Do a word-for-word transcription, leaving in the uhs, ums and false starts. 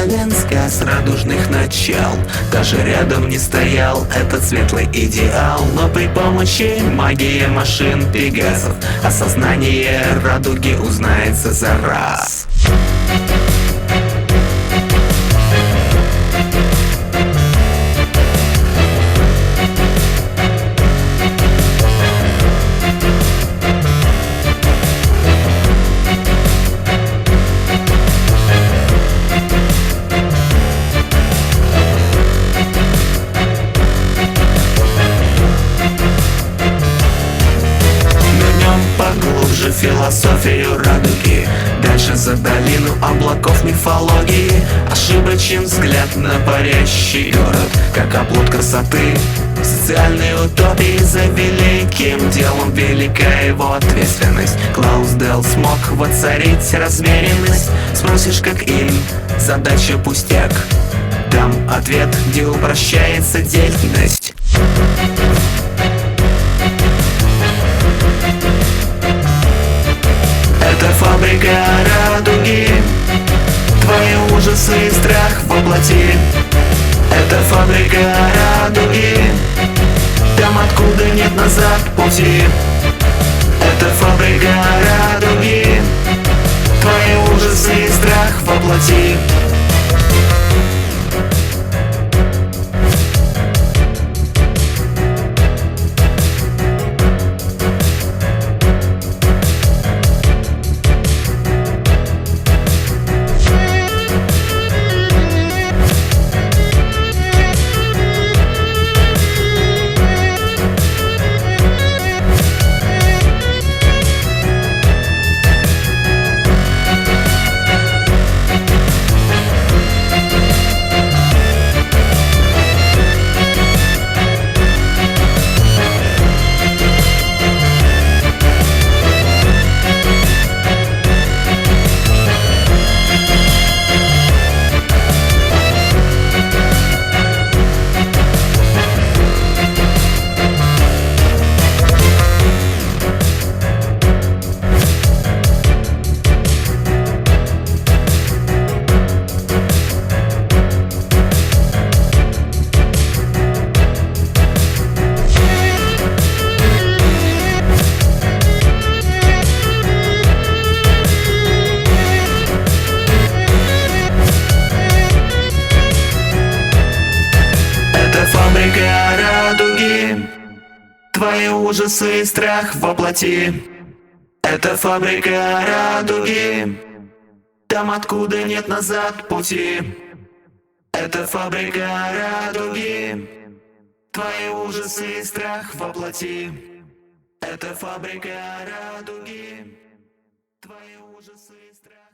способен сказ радужных начал. Даже рядом не стоял этот светлый идеал. Но при помощи магии машин Пегасов осознание радуги узнается за раз. Поглубже философию радуги, дальше за долину облаков мифологии. Ошибочен взгляд на парящий город, как оплот красоты социальной утопии. За великим делом велика его ответственность. Клаусдейл смог воцарить размеренность. Спросишь, как им, задача пустяк. Дам ответ, где упрощается деятельность. Это фабрика радуги, твои ужасы и страх воплоти. Это фабрика радуги, там откуда нет назад пути. Это фабрика радуги, твои ужасы и страх воплоти. Фабрика радуги, твои ужасы и страх воплоти. Это фабрика радуги, там откуда нет назад пути. Это фабрика радуги, твои ужасы и страх воплоти. Это фабрика радуги, твои ужасы и страх.